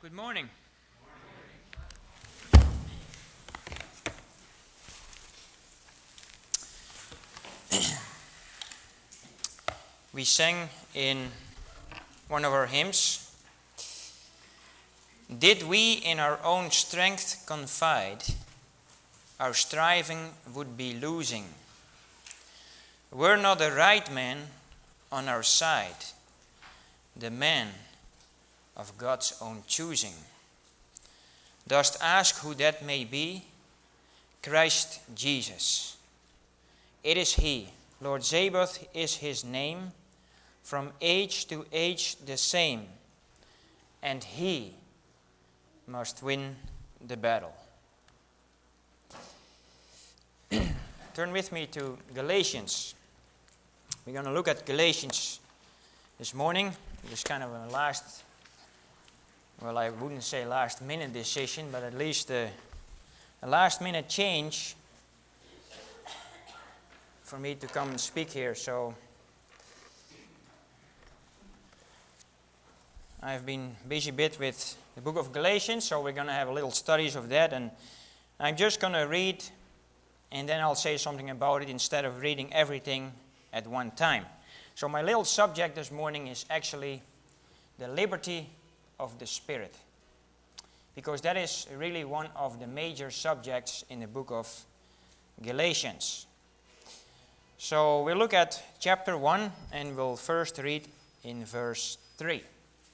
Good morning. We sang in one of our hymns, "Did we in our own strength confide, our striving would be losing. Were not the right man on our side, the man of God's own choosing. Dost ask who that may be? Christ Jesus. It is He, Lord Zebaoth is His name, from age to age the same, and He must win the battle." Turn with me to Galatians. We're going to look at Galatians this morning. It's kind of a I wouldn't say last minute decision, but at least a last minute change for me to come and speak here. So I've been busy a bit with the book of Galatians, so we're going to have a little studies of that, and I'm just going to read and then I'll say something about it instead of reading everything at one time. So my little subject this morning is actually the liberty of the Spirit, because that is really one of the major subjects in the book of Galatians. So we'll look at chapter 1 and we'll first read in verse 3.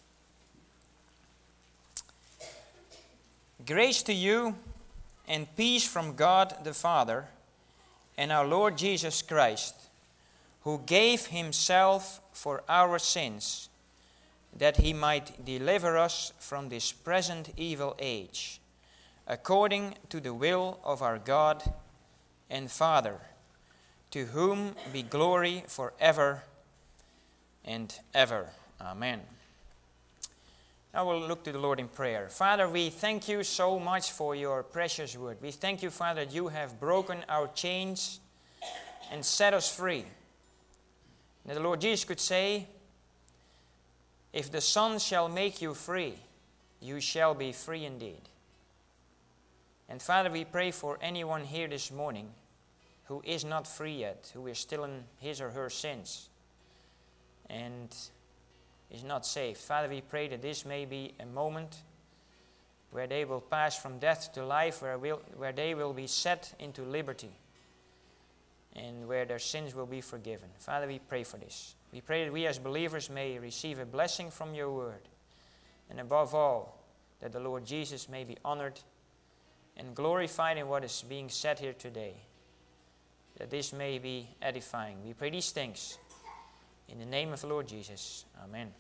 "Grace to you and peace from God the Father and our Lord Jesus Christ, who gave Himself for our sins, that He might deliver us from this present evil age, according to the will of our God and Father, to whom be glory forever and ever. Amen." Now we'll look to the Lord in prayer. Father, we thank you so much for your precious word. We thank you, Father, that you have broken our chains and set us free. That the Lord Jesus could say, "If the Son shall make you free, you shall be free indeed." And Father, we pray for anyone here this morning who is not free yet, who is still in his or her sins and is not saved. Father, we pray that this may be a moment where they will pass from death to life, where they will be set into liberty, and where their sins will be forgiven. Father, we pray for this. We pray that we as believers may receive a blessing from your word, and above all, that the Lord Jesus may be honored and glorified in what is being said here today, that this may be edifying. We pray these things in the name of the Lord Jesus. Amen.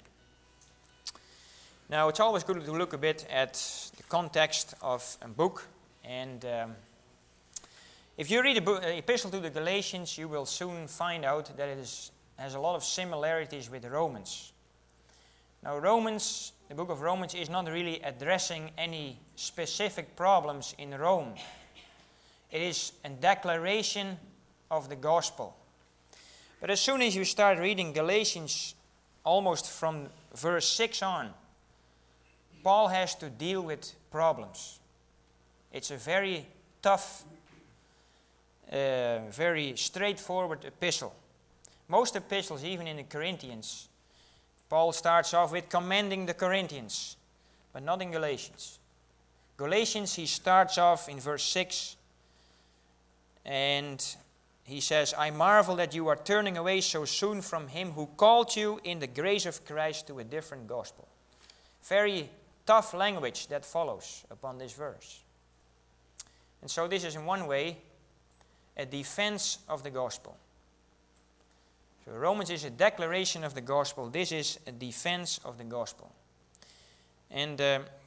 Now, it's always good to look a bit at the context of a book. And if you read the epistle to the Galatians, you will soon find out that it has a lot of similarities with Romans. Now, the book of Romans is not really addressing any specific problems in Rome. It is a declaration of the gospel. But as soon as you start reading Galatians, almost from verse 6 on, Paul has to deal with problems. It's a very tough, very straightforward epistle. Most epistles, even in the Corinthians, Paul starts off with commending the Corinthians, but not in Galatians. Galatians, he starts off in verse 6, and he says, "I marvel that you are turning away so soon from Him who called you in the grace of Christ to a different gospel." Very tough language that follows upon this verse. And so this is in one way a defense of the gospel. So Romans is a declaration of the gospel. This is a defense of the gospel. And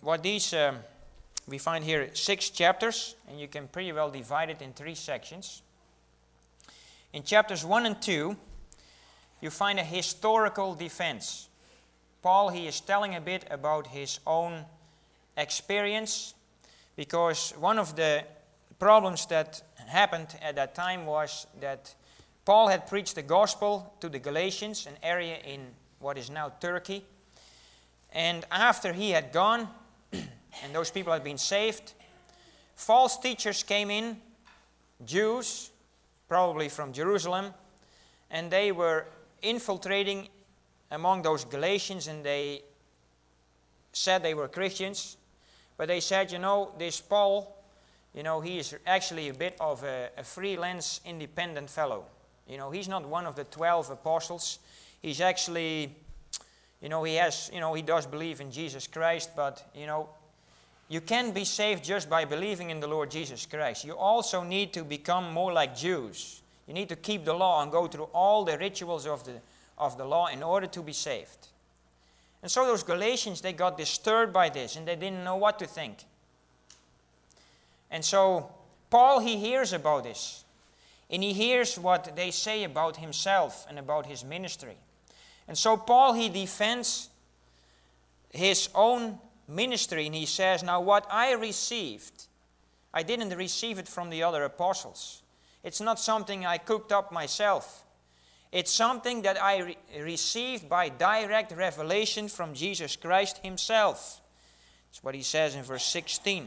we find here 6 chapters, and you can pretty well divide it in 3 sections. In chapters 1 and 2, you find a historical defense. Paul, he is telling a bit about his own experience, because one of the problems that happened at that time was that Paul had preached the gospel to the Galatians, an area in what is now Turkey. And after he had gone, and those people had been saved. False teachers came in, Jews, probably from Jerusalem, and they were infiltrating among those Galatians, and they said they were Christians, but they said, this Paul, he is actually a bit of a freelance, independent fellow. He's not one of the 12 apostles. He's actually, he does believe in Jesus Christ, but, you can't be saved just by believing in the Lord Jesus Christ. You also need to become more like Jews. You need to keep the law and go through all the rituals of the law in order to be saved. And so those Galatians, they got disturbed by this, and they didn't know what to think. And so Paul, he hears about this. And he hears what they say about himself and about his ministry. And so Paul, he defends his own ministry, and he says, now what I received, I didn't receive it from the other apostles. It's not something I cooked up myself. It's something that I received by direct revelation from Jesus Christ himself. That's what he says in verse 16.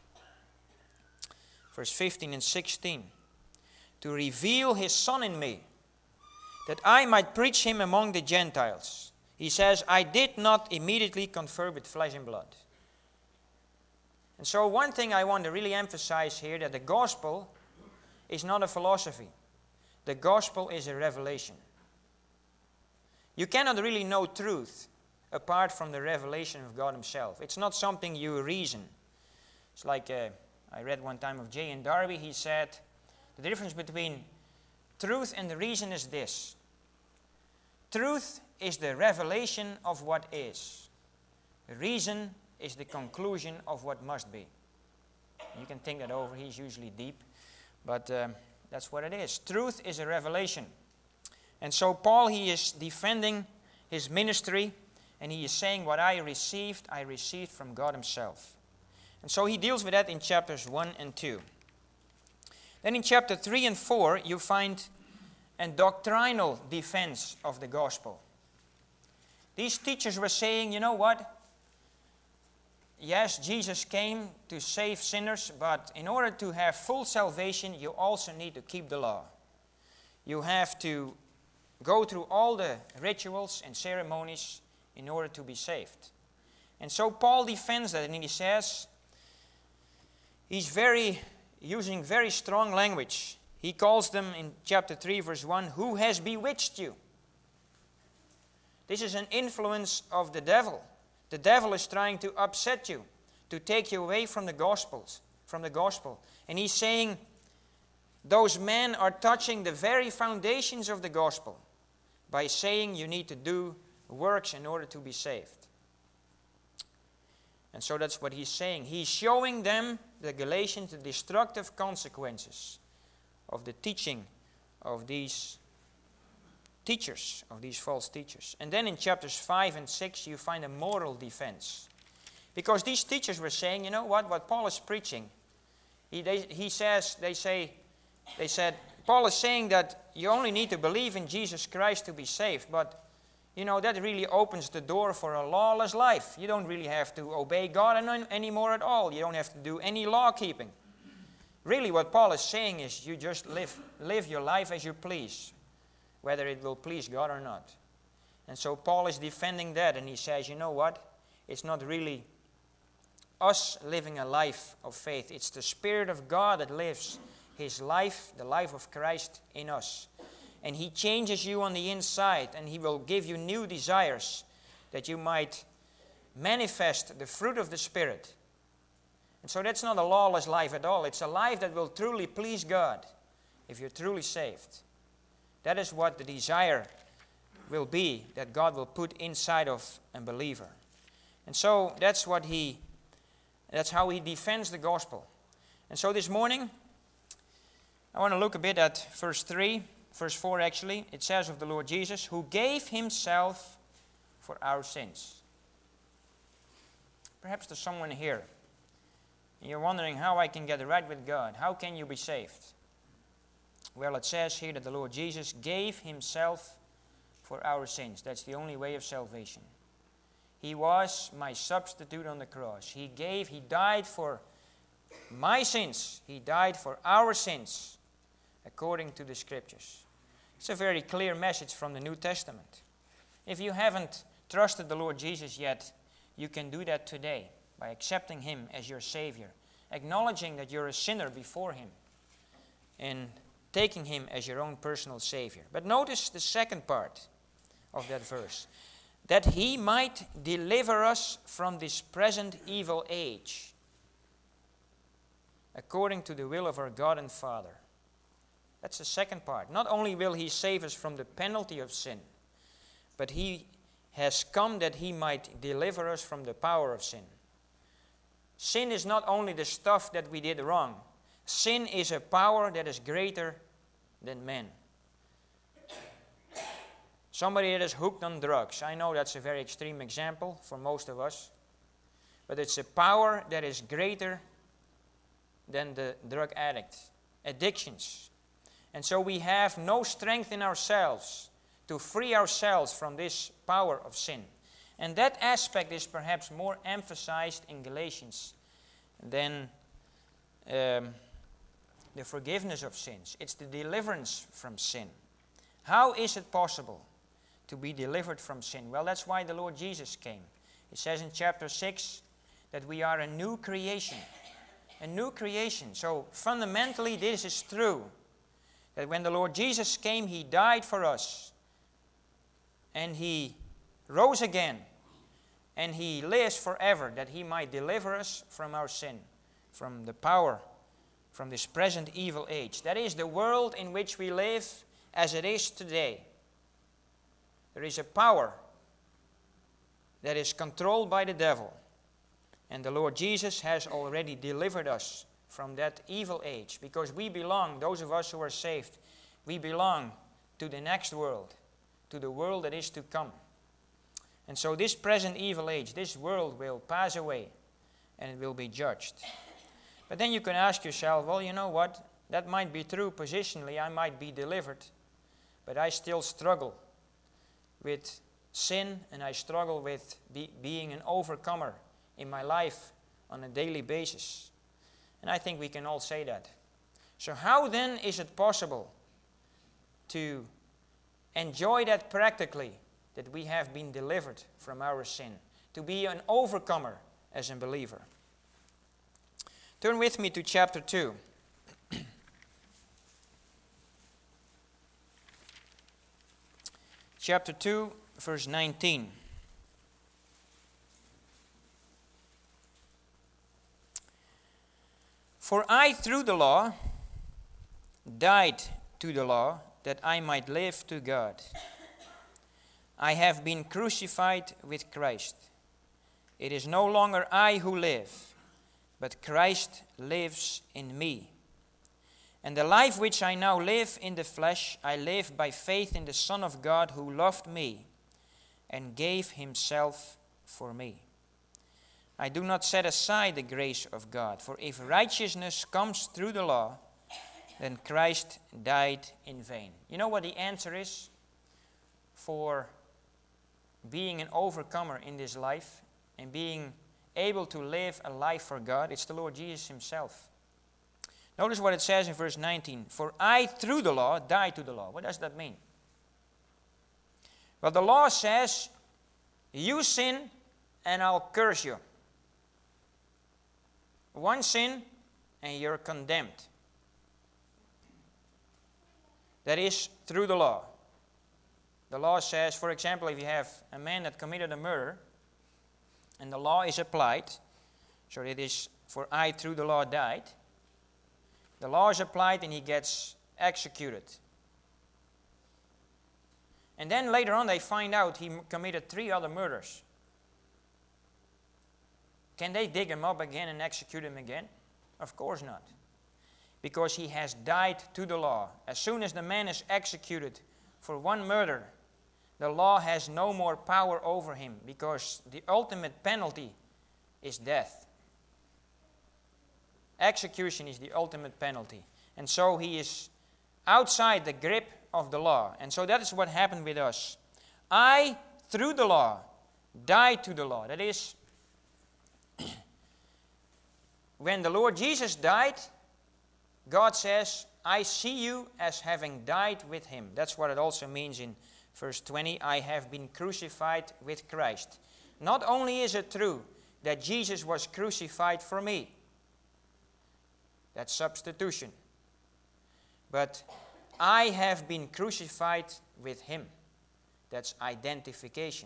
Verse 15 and 16. To reveal his Son in me, that I might preach him among the Gentiles. He says, I did not immediately confer with flesh and blood. And so one thing I want to really emphasize here, that the gospel is not a philosophy. The gospel is a revelation. You cannot really know truth apart from the revelation of God himself. It's not something you reason. It's like I read one time of J. N. Darby. He said, the difference between truth and the reason is this. Truth is the revelation of what is. The reason is the conclusion of what must be. You can think that over. He's usually deep. But that's what it is. Truth is a revelation. And so Paul, he is defending his ministry, and he is saying what I received from God himself. And so he deals with that in chapters 1 and 2. Then in chapter 3 and 4, you find a doctrinal defense of the gospel. These teachers were saying, you know what? Yes, Jesus came to save sinners, but in order to have full salvation, you also need to keep the law. You have to go through all the rituals and ceremonies in order to be saved. And so Paul defends that, and he says, he's using very strong language. He calls them in chapter 3, verse 1, who has bewitched you? This is an influence of the devil. The devil is trying to upset you, to take you away from the gospel. And he's saying, those men are touching the very foundations of the gospel by saying you need to do works in order to be saved. And so that's what he's saying. He's showing them, the Galatians, the destructive consequences of the teaching of these teachers, of these false teachers. And then in chapters 5 and 6 you find a moral defense. Because these teachers were saying, you know what Paul is preaching. They said, Paul is saying that you only need to believe in Jesus Christ to be saved, but that really opens the door for a lawless life. You don't really have to obey God anymore at all. You don't have to do any law keeping. Really what Paul is saying is you just live your life as you please, whether it will please God or not. And so Paul is defending that, and he says, you know what? It's not really us living a life of faith. It's the Spirit of God that lives his life, the life of Christ in us. And he changes you on the inside, and he will give you new desires that you might manifest the fruit of the Spirit. And so that's not a lawless life at all. It's a life that will truly please God if you're truly saved. That is what the desire will be, that God will put inside of a believer. And so that's how he defends the gospel. And so this morning, I want to look a bit at verse 4 actually. It says of the Lord Jesus, who gave himself for our sins. Perhaps there's someone here, and you're wondering how I can get right with God. How can you be saved? Well, it says here that the Lord Jesus gave himself for our sins. That's the only way of salvation. He was my substitute on the cross. He died for my sins. He died for our sins, according to the Scriptures. It's a very clear message from the New Testament. If you haven't trusted the Lord Jesus yet, you can do that today by accepting Him as your Savior, acknowledging that you're a sinner before Him, and taking Him as your own personal Savior. But notice the second part of that verse. That He might deliver us from this present evil age, according to the will of our God and Father. That's the second part. Not only will He save us from the penalty of sin, but He has come that He might deliver us from the power of sin. Sin is not only the stuff that we did wrong. Sin is a power that is greater than man. Somebody that is hooked on drugs. I know that's a very extreme example for most of us. But it's a power that is greater than the drug addict. Addictions. And so we have no strength in ourselves to free ourselves from this power of sin. And that aspect is perhaps more emphasized in Galatians than the forgiveness of sins. It's the deliverance from sin. How is it possible to be delivered from sin? Well, that's why the Lord Jesus came. It says in chapter 6 that we are a new creation. A new creation. So fundamentally this is true. That when the Lord Jesus came, He died for us. And He rose again. And He lives forever, that He might deliver us from our sin, from the power, from this present evil age. That is the world in which we live as it is today. There is a power that is controlled by the devil. And the Lord Jesus has already delivered us from that evil age. Because we belong, those of us who are saved, we belong to the next world, to the world that is to come. And so this present evil age, this world will pass away and it will be judged. But then you can ask yourself, well, you know what? That might be true positionally. I might be delivered, but I still struggle with sin, and I struggle with being an overcomer in my life on a daily basis. And I think we can all say that. So how then is it possible to enjoy that practically, that we have been delivered from our sin, to be an overcomer as a believer? Turn with me to chapter 2. Chapter 2, verse 19. For I, through the law, died to the law, that I might live to God. I have been crucified with Christ. It is no longer I who live, but Christ lives in me. And the life which I now live in the flesh, I live by faith in the Son of God who loved me and gave Himself for me. I do not set aside the grace of God, for if righteousness comes through the law, then Christ died in vain. You know what the answer is for being an overcomer in this life and being able to live a life for God? It's the Lord Jesus Himself. Notice what it says in verse 19. For I, through the law, died to the law. What does that mean? Well, the law says, you sin and I'll curse you. One sin and you're condemned. That is through the law. The law says, for example, if you have a man that committed a murder, and the law is applied, so it is, for I through the law died. The law is applied and he gets executed. And then later on they find out he committed 3 other murders. Can they dig him up again and execute him again? Of course not. Because he has died to the law. As soon as the man is executed for one murder, the law has no more power over him, because the ultimate penalty is death. Execution is the ultimate penalty. And so he is outside the grip of the law. And so that is what happened with us. I, through the law, died to the law. That is, when the Lord Jesus died, God says, I see you as having died with him. That's what it also means in verse 20. I have been crucified with Christ. Not only is it true that Jesus was crucified for me, that's substitution, but I have been crucified with him. That's identification.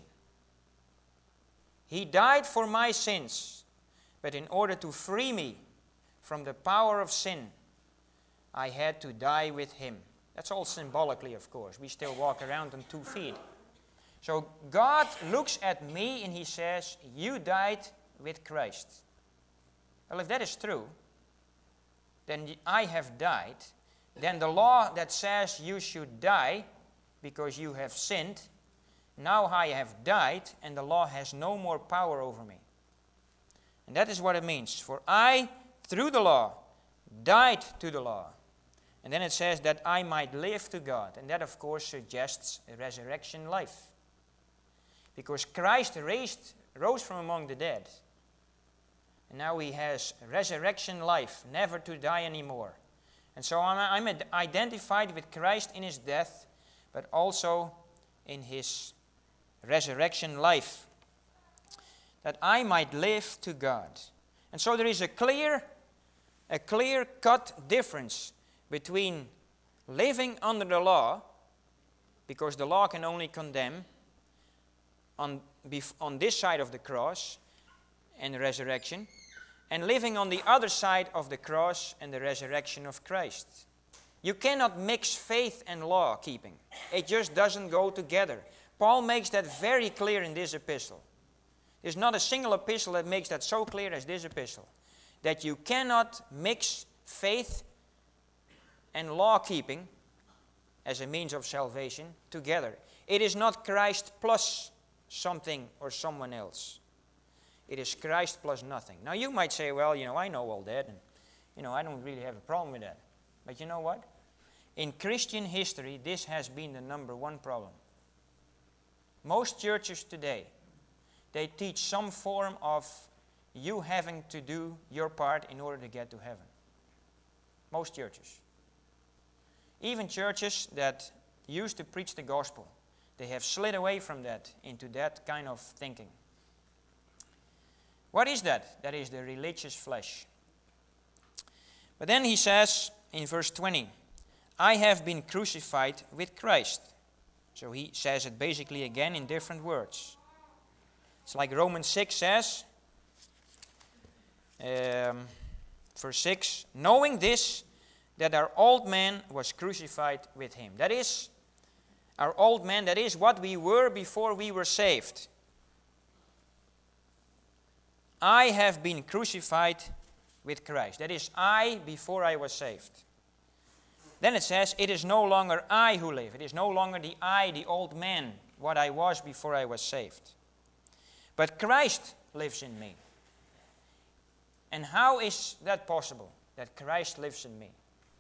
He died for my sins, but in order to free me from the power of sin, I had to die with him. That's all symbolically, of course. We still walk around on 2 feet. So God looks at me and he says, you died with Christ. Well, if that is true, then I have died. Then the law that says you should die because you have sinned, now I have died and the law has no more power over me. And that is what it means. For I, through the law, died to the law. And then it says that I might live to God. And that, of course, suggests a resurrection life. Because Christ rose from among the dead. And now he has resurrection life, never to die anymore. And so I'm identified with Christ in his death, but also in his resurrection life, that I might live to God. And so there is a clear-cut difference between living under the law, because the law can only condemn on this side of the cross and the resurrection, and living on the other side of the cross and the resurrection of Christ. You cannot mix faith and law keeping. It just doesn't go together. Paul makes that very clear in this epistle. There's not a single epistle that makes that so clear as this epistle. That you cannot mix faith and law keeping as a means of salvation together. It is not Christ plus something or someone else. It is Christ plus nothing. Now you might say, well, I know all that, and I don't really have a problem with that. But you know what? In Christian history, this has been the number one problem. Most churches today, they teach some form of you having to do your part in order to get to heaven. Most churches. Even churches that used to preach the gospel, they have slid away from that into that kind of thinking. What is that? That is the religious flesh. But then he says in verse 20, I have been crucified with Christ. So he says it basically again in different words. It's like Romans 6 says, verse 6, knowing this, that our old man was crucified with him. That is, our old man, that is what we were before we were saved. I have been crucified with Christ. That is, I before I was saved. Then it says, it is no longer I who live. It is no longer the I, the old man, what I was before I was saved. But Christ lives in me. And how is that possible, that Christ lives in me?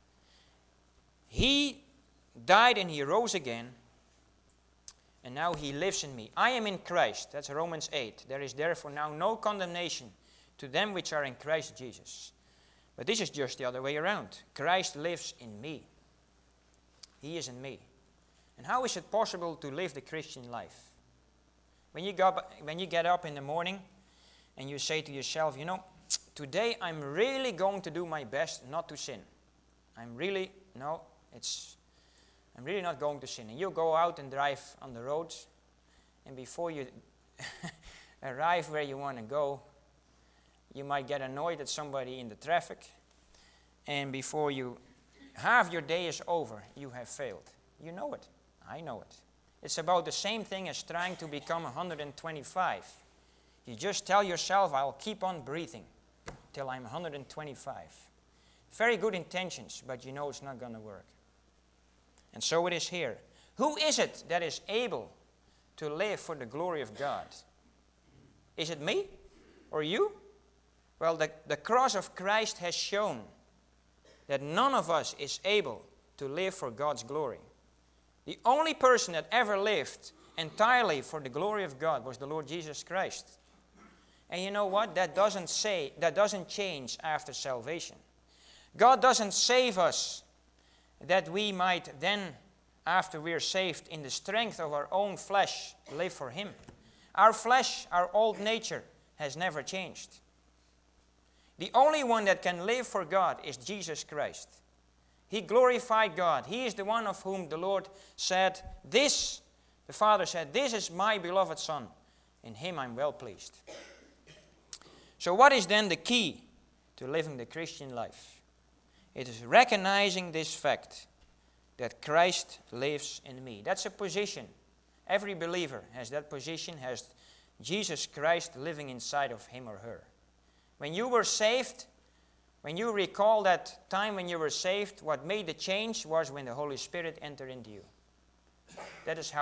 He died and he rose again, and now he lives in me. I am in Christ. That's Romans 8. There is therefore now no condemnation to them which are in Christ Jesus. But this is just the other way around. Christ lives in me. He is in me. And how is it possible to live the Christian life? When you get up in the morning and you say to yourself, today I'm really going to do my best not to sin. I'm really not going to sin. And you go out and drive on the roads, and before you arrive where you want to go, you might get annoyed at somebody in the traffic, and before half your day is over, you have failed. You know it. I know it. It's about the same thing as trying to become 125. You just tell yourself, I'll keep on breathing till I'm 125. Very good intentions, but you know it's not going to work. And so it is here. Who is it that is able to live for the glory of God? Is it me or you? Well, the cross of Christ has shown that none of us is able to live for God's glory. The only person that ever lived entirely for the glory of God was the Lord Jesus Christ. And you know what? That doesn't change after salvation. God doesn't save us that we might then, after we're saved, in the strength of our own flesh, live for Him. Our flesh, our old nature, has never changed. The only one that can live for God is Jesus Christ. He glorified God. He is the one of whom the Lord said, the Father said, "This is my beloved Son. In Him I'm well pleased." So what is then the key to living the Christian life? It is recognizing this fact that Christ lives in me. That's a position. Every believer has that position, has Jesus Christ living inside of him or her. When you were saved, when you recall that time when you were saved, what made the change was when the Holy Spirit entered into you. That is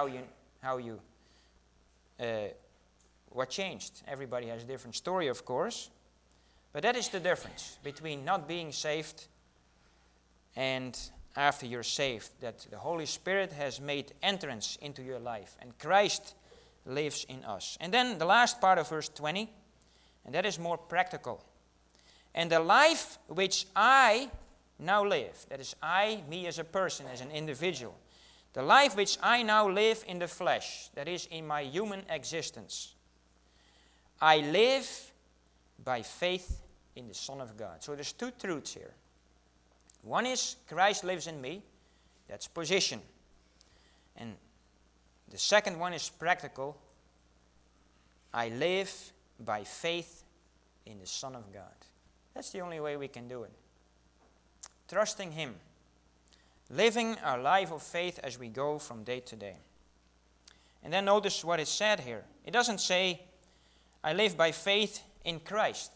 what changed. Everybody has a different story, of course. But that is the difference between not being saved and after you're saved, that the Holy Spirit has made entrance into your life and Christ lives in us. And then the last part of verse 20, and that is more practical. "And the life which I now live," that is I, me as a person, as an individual, "the life which I now live in the flesh," that is in my human existence, "I live by faith in the Son of God." So there's two truths here. One is Christ lives in me. That's position. And the second one is practical. I live by faith in the Son of God. That's the only way we can do it. Trusting Him. Living our life of faith as we go from day to day. And then notice what is said here. It doesn't say, "I live by faith in Christ."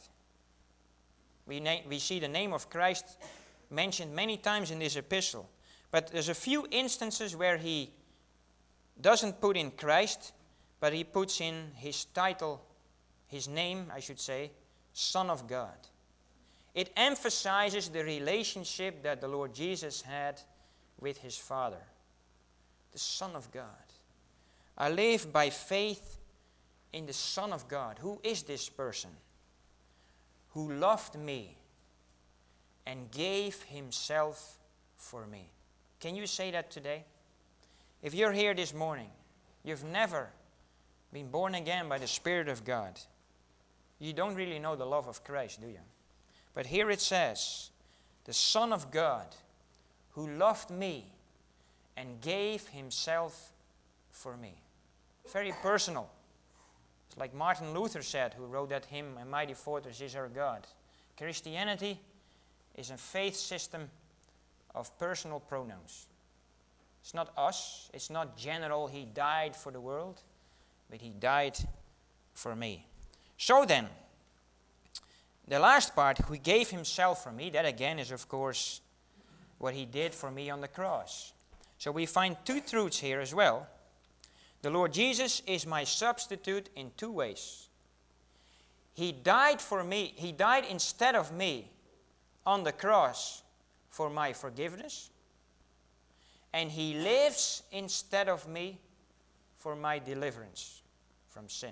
We see the name of Christ mentioned many times in this epistle. But there's a few instances where he doesn't put in Christ, but he puts in his title, his name, I should say, Son of God. It emphasizes the relationship that the Lord Jesus had with His Father. The Son of God. I live by faith in the Son of God. Who is this person? Who loved me and gave Himself for me. Can you say that today? If you're here this morning, you've never been born again by the Spirit of God, you don't really know the love of Christ, do you? But here it says, the Son of God, who loved me and gave Himself for me. Very personal. It's like Martin Luther said, who wrote that hymn, "A Mighty Fortress is Our God." Christianity is a faith system of personal pronouns. It's not us, it's not general, He died for the world, but He died for me. So then, the last part, who gave Himself for me, that again is of course what He did for me on the cross. So we find two truths here as well. The Lord Jesus is my substitute in two ways. He died for me, He died instead of me on the cross for my forgiveness. And He lives instead of me for my deliverance from sin.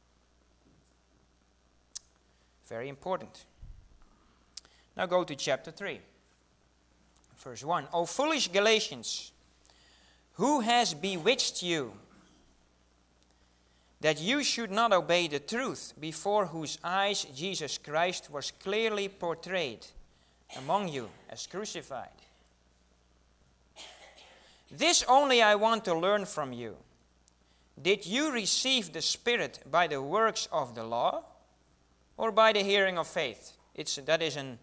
Very important. Now go to chapter 3. Verse 1. "O foolish Galatians, who has bewitched you, that you should not obey the truth, before whose eyes Jesus Christ was clearly portrayed among you as crucified? This only I want to learn from you. Did you receive the Spirit by the works of the law, or by the hearing of faith?" That is a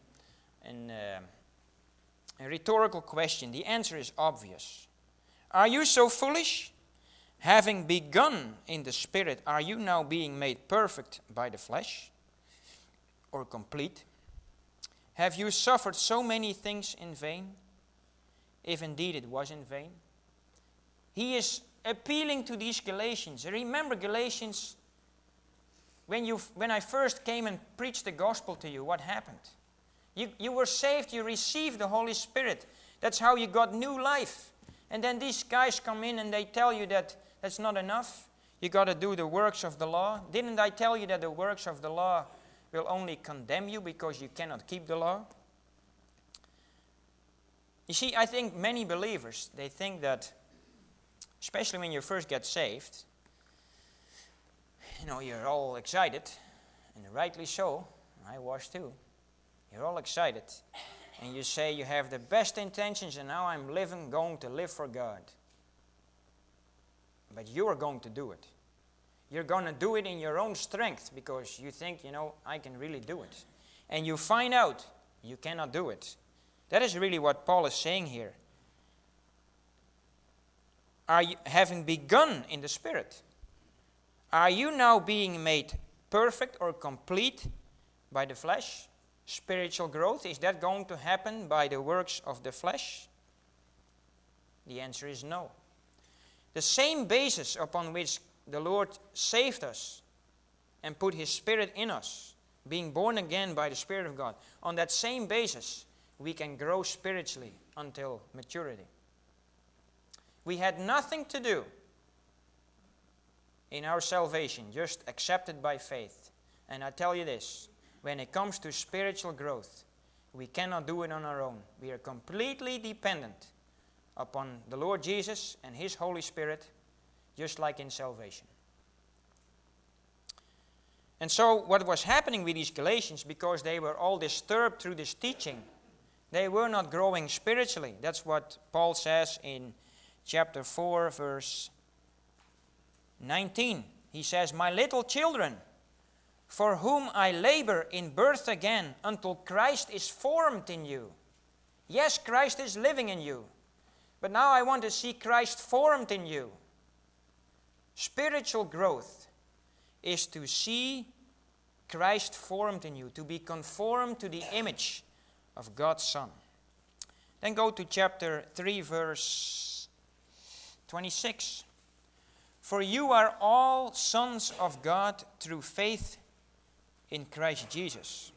rhetorical question. The answer is obvious. Are you so foolish? Having begun in the Spirit, are you now being made perfect by the flesh, or complete? Have you suffered so many things in vain, if indeed it was in vain? He is appealing to these Galatians. Remember, Galatians, when I first came and preached the gospel to you, what happened? You were saved, you received the Holy Spirit. That's how you got new life. And then these guys come in and they tell you that That's not enough. You got to do the works of the law. Didn't I tell you that the works of the law will only condemn you because you cannot keep the law? You see, I think many believers, they think that, especially when you first get saved, you're all excited, and rightly so. I was too. You're all excited. And you say you have the best intentions, and now I'm going to live for God. But you are going to do it. You're going to do it in your own strength because you think, I can really do it. And you find out you cannot do it. That is really what Paul is saying here. Are you having begun in the Spirit? Are you now being made perfect or complete by the flesh? Spiritual growth, is that going to happen by the works of the flesh? The answer is no. The same basis upon which the Lord saved us and put His Spirit in us, being born again by the Spirit of God, on that same basis we can grow spiritually until maturity. We had nothing to do in our salvation, just accepted by faith. And I tell you this, when it comes to spiritual growth, we cannot do it on our own. We are completely dependent upon the Lord Jesus and His Holy Spirit, just like in salvation. And so what was happening with these Galatians, because they were all disturbed through this teaching, they were not growing spiritually. That's what Paul says in chapter 4, verse 19. He says, "My little children, for whom I labor in birth again until Christ is formed in you." Yes, Christ is living in you. But now I want to see Christ formed in you. Spiritual growth is to see Christ formed in you, to be conformed to the image of God's Son. Then go to chapter 3, verse 26. "For you are all sons of God through faith in Christ Jesus.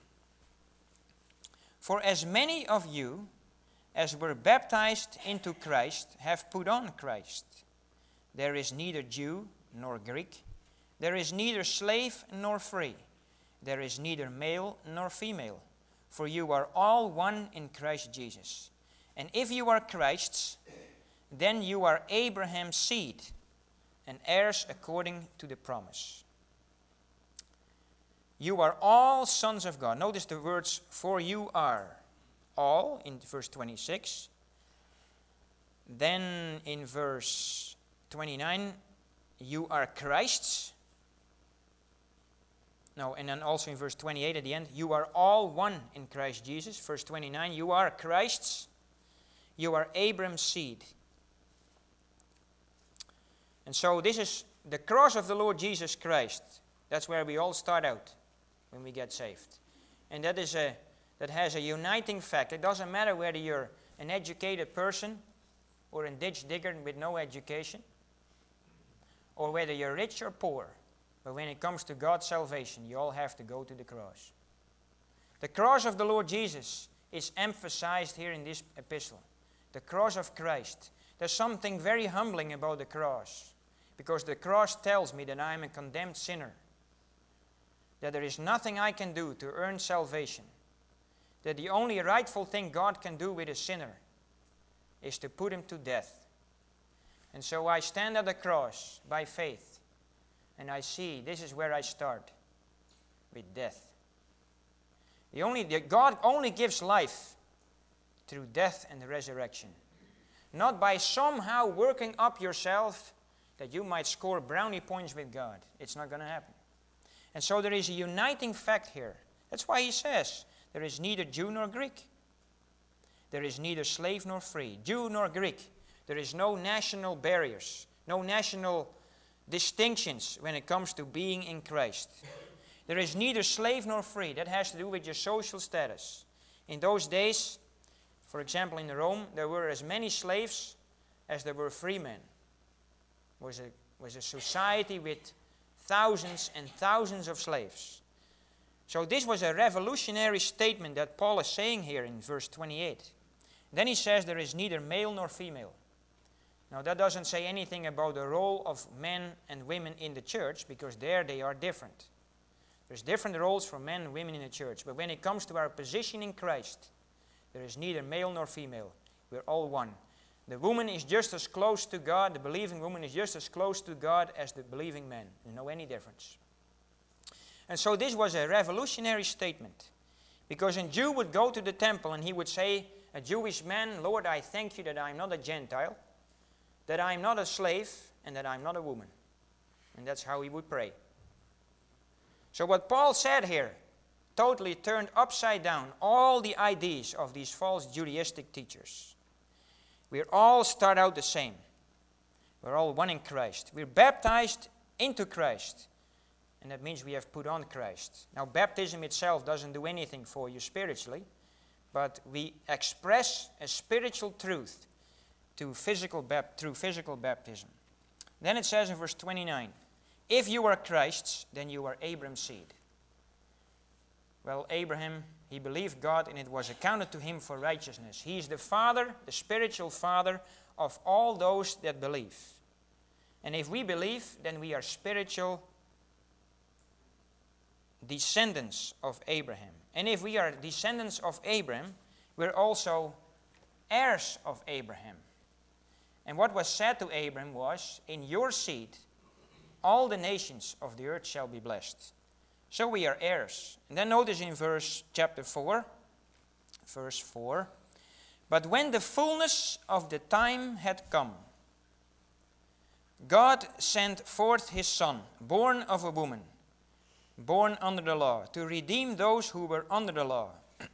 For as many of you as were baptized into Christ have put on Christ. There is neither Jew nor Greek. There is neither slave nor free. There is neither male nor female. For you are all one in Christ Jesus. And if you are Christ's, then you are Abraham's seed and heirs according to the promise. You are all sons of God." Notice the words, "for you are." All in verse 26. Then in verse 29, "you are Christ's." No, and then also in verse 28 at the end, "you are all one in Christ Jesus." Verse 29, "you are Christ's." You are Abraham's seed. And so this is the cross of the Lord Jesus Christ. That's where we all start out when we get saved. And that has a uniting fact. It doesn't matter whether you're an educated person or a ditch digger with no education, or whether you're rich or poor. But when it comes to God's salvation, you all have to go to the cross. The cross of the Lord Jesus is emphasized here in this epistle. The cross of Christ. There's something very humbling about the cross, because the cross tells me that I am a condemned sinner, that there is nothing I can do to earn salvation, that the only rightful thing God can do with a sinner is to put him to death. And so I stand at the cross by faith, and I see this is where I start, with death. God only gives life through death and the resurrection. Not by somehow working up yourself that you might score brownie points with God. It's not going to happen. And so there is a uniting fact here. That's why he says, there is neither Jew nor Greek. There is neither slave nor free, Jew nor Greek. There is no national barriers, no national distinctions when it comes to being in Christ. There is neither slave nor free. That has to do with your social status. In those days, for example, in Rome, there were as many slaves as there were free men. It was a society with thousands and thousands of slaves. So this was a revolutionary statement that Paul is saying here in verse 28. Then he says there is neither male nor female. Now that doesn't say anything about the role of men and women in the church, because there they are different. There's different roles for men and women in the church. But when it comes to our position in Christ, there is neither male nor female. We're all one. The woman is just as close to God, the believing woman is just as close to God as the believing man. There's no any difference. And so this was a revolutionary statement. Because a Jew would go to the temple and he would say, a Jewish man, Lord, I thank you that I'm not a Gentile, that I'm not a slave, and that I'm not a woman. And that's how he would pray. So what Paul said here totally turned upside down all the ideas of these false Judaistic teachers. We all start out the same. We're all one in Christ. We're baptized into Christ. And that means we have put on Christ. Now, baptism itself doesn't do anything for you spiritually, but we express a spiritual truth through physical baptism. Then it says in verse 29, if you are Christ's, then you are Abraham's seed. Well, Abraham, he believed God, and it was accounted to him for righteousness. He is the father, the spiritual father of all those that believe. And if we believe, then we are spiritual descendants of Abraham. And if we are descendants of Abraham, we're also heirs of Abraham. And what was said to Abraham was, in your seed, all the nations of the earth shall be blessed. So we are heirs. And then notice in chapter 4, verse 4, but when the fullness of the time had come, God sent forth his Son, born of a woman, born under the law, to redeem those who were under the law,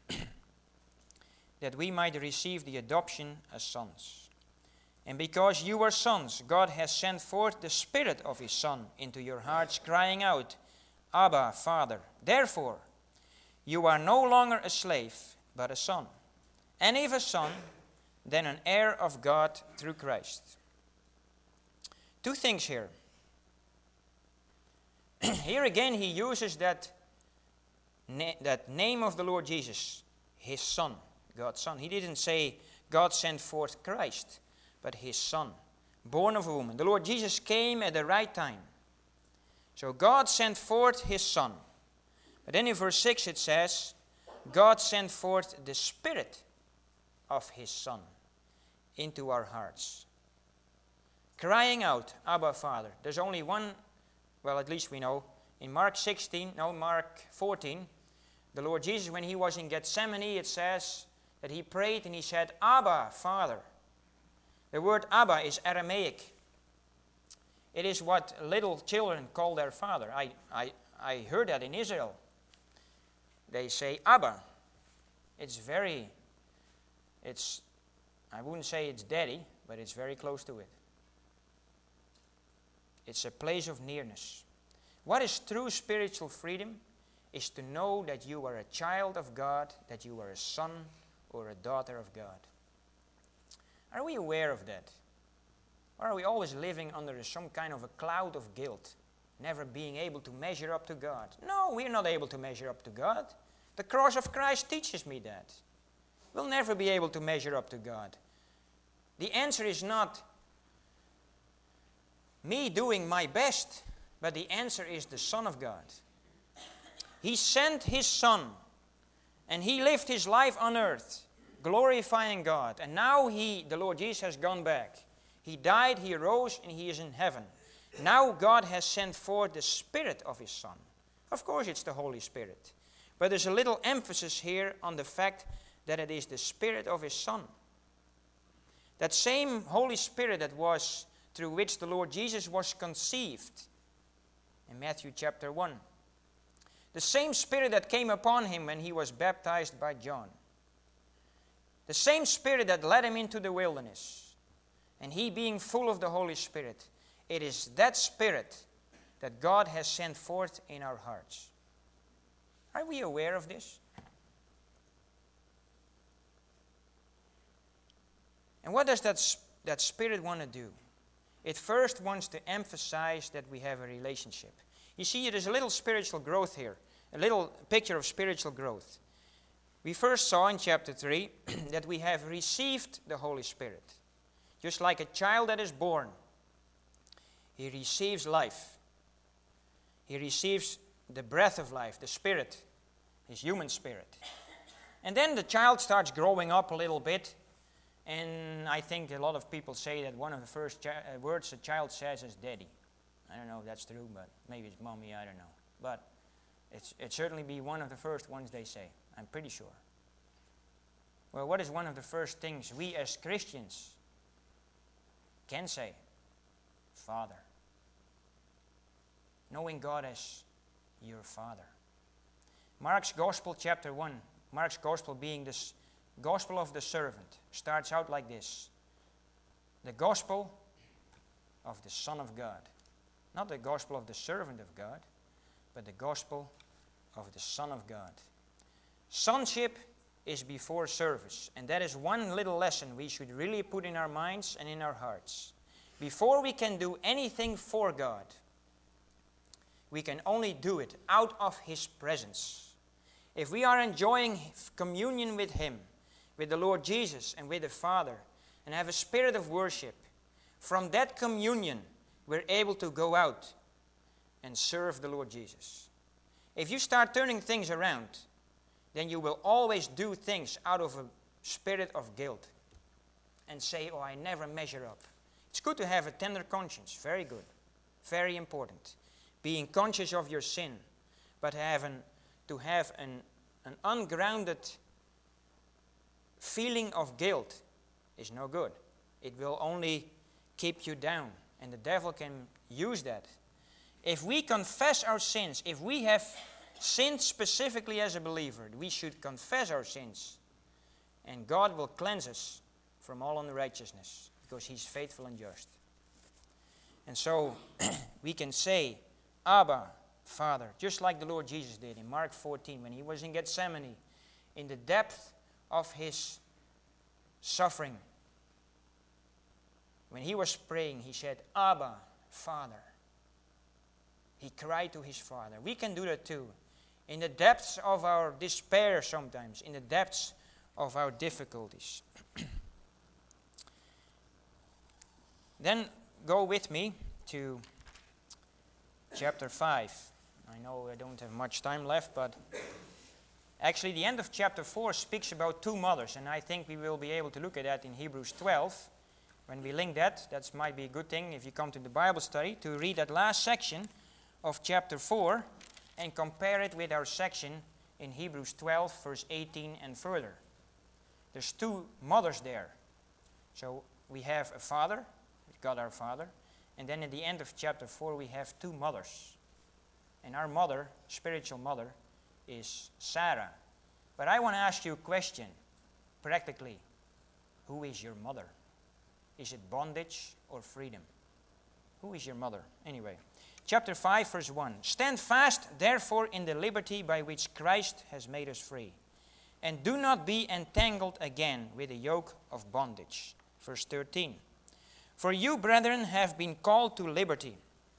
that we might receive the adoption as sons. And because you are sons, God has sent forth the Spirit of his Son into your hearts, crying out, Abba, Father. Therefore, you are no longer a slave, but a son. And if a son, then an heir of God through Christ. Two things here. Here again he uses that name of the Lord Jesus, his Son, God's Son. He didn't say God sent forth Christ, but his Son, born of a woman. The Lord Jesus came at the right time. So God sent forth his Son. But then in verse 6 it says, God sent forth the Spirit of his Son into our hearts, crying out, Abba, Father. There's only one, well, at least we know, in Mark 14, the Lord Jesus, when he was in Gethsemane, it says that he prayed and he said, Abba, Father. The word Abba is Aramaic. It is what little children call their father. I heard that in Israel. They say Abba. I wouldn't say it's daddy, but it's very close to it. It's a place of nearness. What is true spiritual freedom is to know that you are a child of God, that you are a son or a daughter of God. Are we aware of that? Or are we always living under some kind of a cloud of guilt, never being able to measure up to God? No, we're not able to measure up to God. The cross of Christ teaches me that. We'll never be able to measure up to God. The answer is not me doing my best, but the answer is the Son of God. He sent his Son, and he lived his life on earth, glorifying God. And now the Lord Jesus has gone back. He died, he rose, and he is in heaven. Now God has sent forth the Spirit of his Son. Of course it's the Holy Spirit. But there's a little emphasis here on the fact that it is the Spirit of his Son. That same Holy Spirit that was through which the Lord Jesus was conceived in Matthew chapter 1. The same Spirit that came upon him when he was baptized by John. The same Spirit that led him into the wilderness. And he being full of the Holy Spirit, it is that Spirit that God has sent forth in our hearts. Are we aware of this? And what does that Spirit want to do? It first wants to emphasize that we have a relationship. You see, it is a little spiritual growth here, a little picture of spiritual growth. We first saw in chapter 3 that we have received the Holy Spirit. Just like a child that is born, he receives life. He receives the breath of life, the spirit, his human spirit. And then the child starts growing up a little bit. And I think a lot of people say that one of the first words a child says is daddy. I don't know if that's true, but maybe it's mommy, I don't know. But it certainly be one of the first ones they say. I'm pretty sure. Well, what is one of the first things we as Christians can say? Father. Knowing God as your Father. Mark's Gospel, chapter 1. Mark's Gospel being this Gospel of the servant. Starts out like this. The Gospel of the Son of God. Not the Gospel of the servant of God, but the Gospel of the Son of God. Sonship is before service. And that is one little lesson we should really put in our minds and in our hearts. Before we can do anything for God, we can only do it out of His presence. If we are enjoying communion with Him, with the Lord Jesus and with the Father, and have a spirit of worship, from that communion we're able to go out and serve the Lord Jesus. If you start turning things around, then you will always do things out of a spirit of guilt and say, oh, I never measure up. It's good to have a tender conscience. Very good. Very important. Being conscious of your sin, but to have an ungrounded feeling of guilt is no good. It will only keep you down, and the devil can use that. If we confess our sins, if we have sinned specifically as a believer, we should confess our sins, and God will cleanse us from all unrighteousness, because He's faithful and just. And so we can say, Abba, Father, just like the Lord Jesus did in Mark 14 when He was in Gethsemane, in the depth of His suffering. When He was praying, He said, Abba, Father. He cried to His Father. We can do that too. In the depths of our despair sometimes, in the depths of our difficulties. Then go with me to chapter 5. I know I don't have much time left, but actually the end of chapter 4 speaks about two mothers, and I think we will be able to look at that in Hebrews 12. When we link that might be a good thing if you come to the Bible study, to read that last section of chapter 4 and compare it with our section in Hebrews 12, verse 18 and further. There's two mothers there. So we have a father, God our Father, and then at the end of chapter 4 we have two mothers. And our mother, spiritual mother, is Sarah. But I want to ask you a question, practically. Who is your mother? Is it bondage or freedom? Who is your mother? Anyway, chapter 5, verse 1. Stand fast, therefore, in the liberty by which Christ has made us free. And do not be entangled again with a yoke of bondage. Verse 13. For you, brethren, have been called to liberty.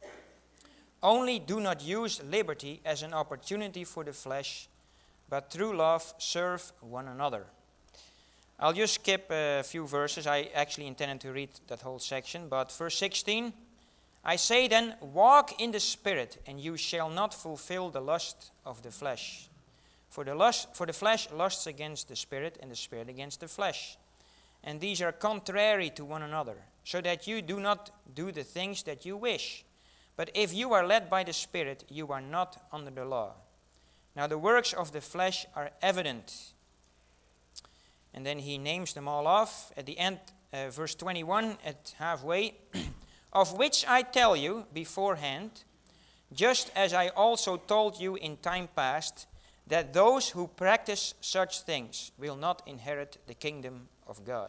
Only do not use liberty as an opportunity for the flesh, but through love serve one another. I'll just skip a few verses. I actually intended to read that whole section, but verse 16, I say then, walk in the Spirit, and you shall not fulfill the lust of the flesh. For the flesh lusts against the Spirit, and the Spirit against the flesh. And these are contrary to one another, so that you do not do the things that you wish. But if you are led by the Spirit, you are not under the law. Now the works of the flesh are evident. And then he names them all off. At the end, verse 21, at halfway, of which I tell you beforehand, just as I also told you in time past, that those who practice such things will not inherit the kingdom of God.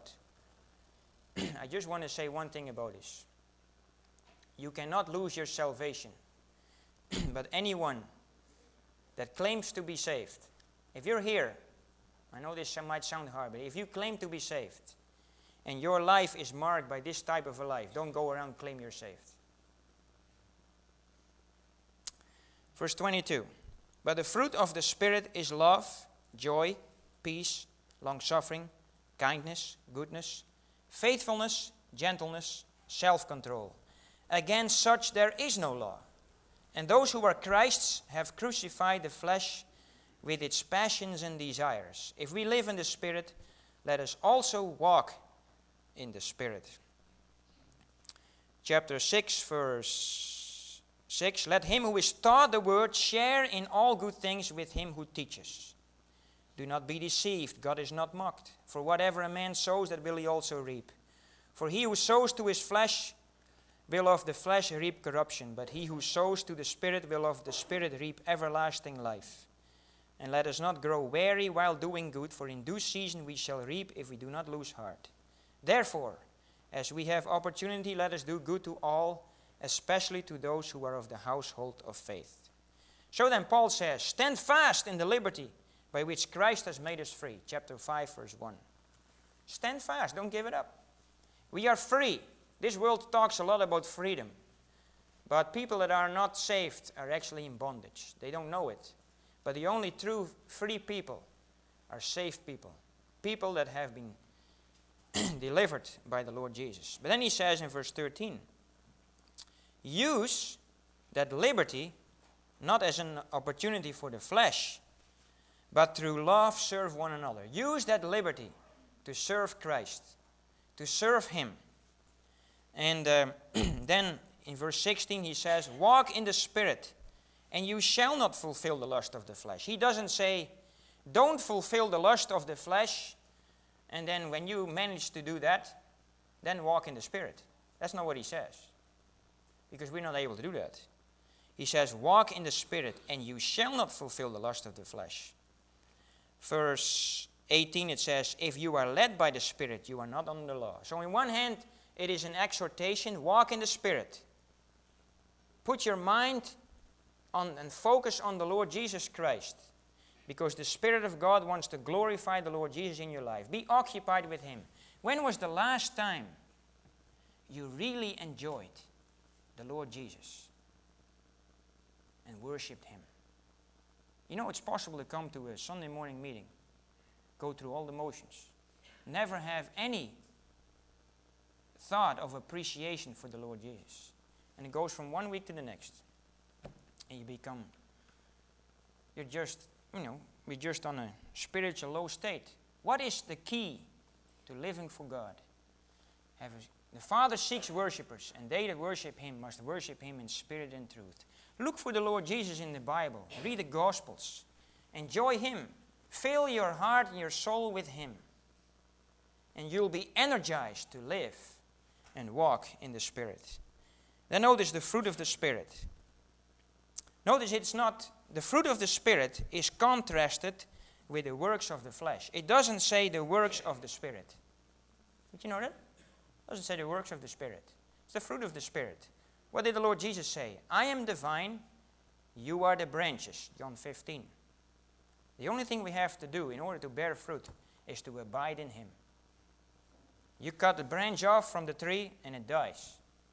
I just want to say one thing about this. You cannot lose your salvation. But anyone that claims to be saved, if you're here, I know this might sound hard, but if you claim to be saved, and your life is marked by this type of a life, don't go around and claim you're saved. Verse 22. But the fruit of the Spirit is love, joy, peace, long-suffering, kindness, goodness, faithfulness, gentleness, self-control. Against such there is no law. And those who are Christ's have crucified the flesh with its passions and desires. If we live in the Spirit, let us also walk in the Spirit. Chapter 6, verse 6. Let him who is taught the word share in all good things with him who teaches. Do not be deceived, God is not mocked. For whatever a man sows, that will he also reap. For he who sows to his flesh will of the flesh reap corruption, but he who sows to the Spirit will of the Spirit reap everlasting life. And let us not grow weary while doing good, for in due season we shall reap if we do not lose heart. Therefore, as we have opportunity, let us do good to all, especially to those who are of the household of faith. So then Paul says, stand fast in the liberty by which Christ has made us free. Chapter 5, verse 1. Stand fast, don't give it up. We are free. This world talks a lot about freedom. But people that are not saved are actually in bondage. They don't know it. But the only true free people are saved people. People that have been delivered by the Lord Jesus. But then he says in verse 13, use that liberty not as an opportunity for the flesh, but through love serve one another. Use that liberty to serve Christ, to serve Him. And then in verse 16 he says, walk in the Spirit, and you shall not fulfill the lust of the flesh. He doesn't say, don't fulfill the lust of the flesh, and then when you manage to do that, then walk in the Spirit. That's not what he says, because we're not able to do that. He says, walk in the Spirit, and you shall not fulfill the lust of the flesh. Verse 18 it says, if you are led by the Spirit, you are not under the law. So in one hand, it is an exhortation, walk in the Spirit. Put your mind on and focus on the Lord Jesus Christ, because the Spirit of God wants to glorify the Lord Jesus in your life. Be occupied with Him. When was the last time you really enjoyed the Lord Jesus and worshipped Him? You know, it's possible to come to a Sunday morning meeting, go through all the motions, never have any thought of appreciation for the Lord Jesus. And it goes from one week to the next. And we're just on a spiritual low state. What is the key to living for God? The Father seeks worshippers, and they that worship Him must worship Him in spirit and truth. Look for the Lord Jesus in the Bible. Read the Gospels. Enjoy Him. Fill your heart and your soul with Him. And you'll be energized to live and walk in the Spirit. Then notice the fruit of the Spirit. Notice it's not, the fruit of the Spirit is contrasted with the works of the flesh. It doesn't say the works of the Spirit. Did you know that? It doesn't say the works of the Spirit. It's the fruit of the Spirit. What did the Lord Jesus say? I am the vine, you are the branches. John 15. The only thing we have to do in order to bear fruit is to abide in Him. You cut the branch off from the tree and it dies.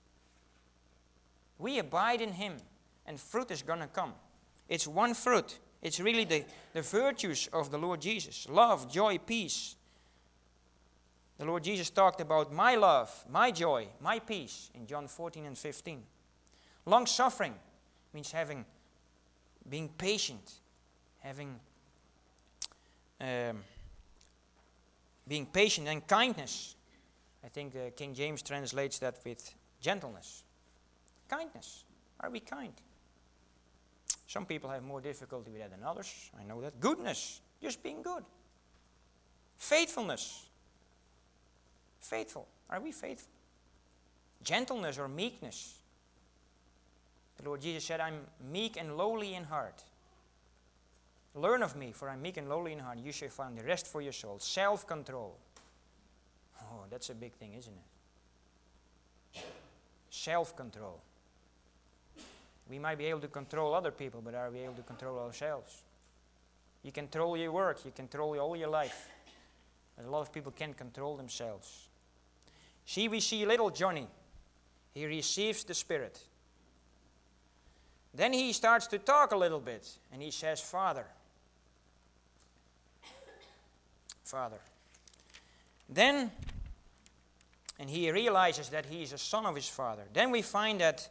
We abide in Him and fruit is going to come. It's one fruit. It's really the virtues of the Lord Jesus. Love, joy, peace. The Lord Jesus talked about my love, my joy, my peace in John 14 and 15. Long-suffering means being patient, being patient, and kindness. I think King James translates that with gentleness. Kindness. Are we kind? Some people have more difficulty with that than others. I know that. Goodness. Just being good. Faithfulness. Faithful. Are we faithful? Gentleness or meekness. The Lord Jesus said, I'm meek and lowly in heart. Learn of me, for I'm meek and lowly in heart. You shall find the rest for your soul. Self-control. Oh, that's a big thing, isn't it? Self-control. We might be able to control other people, but are we able to control ourselves? You control your work, you control all your life. But a lot of people can't control themselves. We see little Johnny. He receives the Spirit. Then he starts to talk a little bit, and he says, Father. Father. Then and he realizes that he is a son of his Father. Then we find that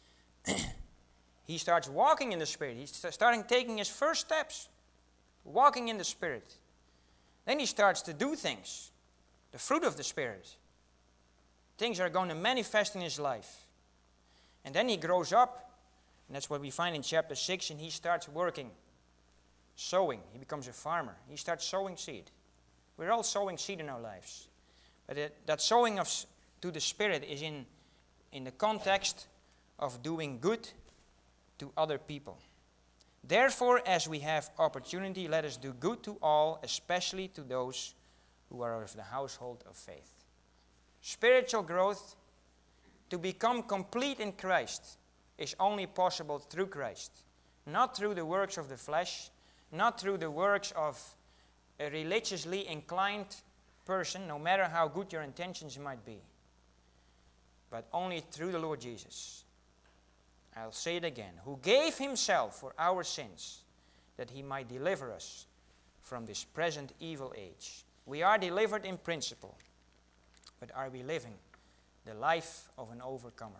he starts walking in the Spirit. He's starting taking his first steps, walking in the Spirit. Then he starts to do things, the fruit of the Spirit. Things are going to manifest in his life. And then he grows up, and that's what we find in chapter 6, and he starts working, sowing. He becomes a farmer. He starts sowing seed. We're all sowing seed in our lives. But that sowing to the Spirit is in the context of doing good to other people. Therefore, as we have opportunity, let us do good to all, especially to those who are of the household of faith. Spiritual growth, to become complete in Christ, is only possible through Christ. Not through the works of the flesh, not through the works of a religiously inclined person, no matter how good your intentions might be, but only through the Lord Jesus. I'll say it again. Who gave himself for our sins, that he might deliver us from this present evil age. We are delivered in principle, but are we living the life of an overcomer?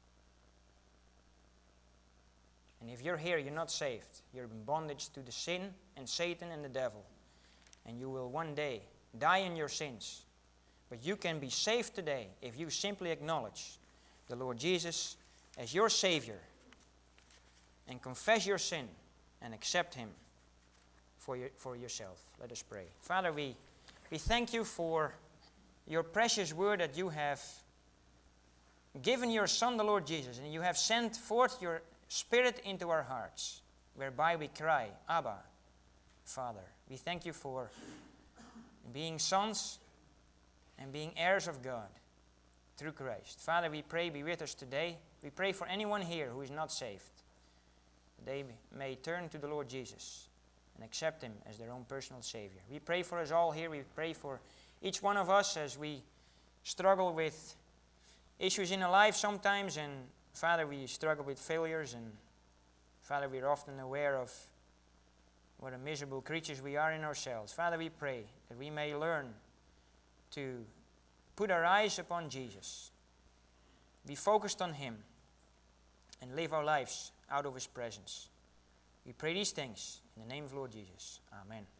And if you're here, you're not saved. You're in bondage to the sin and Satan and the devil. And you will one day die in your sins. But you can be saved today if you simply acknowledge the Lord Jesus as your Savior and confess your sin and accept Him for yourself. Let us pray. Father, we thank you for your precious word that you have given your Son, the Lord Jesus, and you have sent forth your Spirit into our hearts, whereby we cry, Abba, Father. We thank you for being sons and being heirs of God through Christ. Father, we pray, be with us today. We pray for anyone here who is not saved. They may turn to the Lord Jesus and accept Him as their own personal Savior. We pray for us all here. We pray for each one of us as we struggle with issues in our life sometimes. And Father, we struggle with failures. And Father, we are often aware of what a miserable creatures we are in ourselves. Father, we pray that we may learn to put our eyes upon Jesus, be focused on Him, and live our lives out of His presence. We pray these things in the name of Lord Jesus. Amen.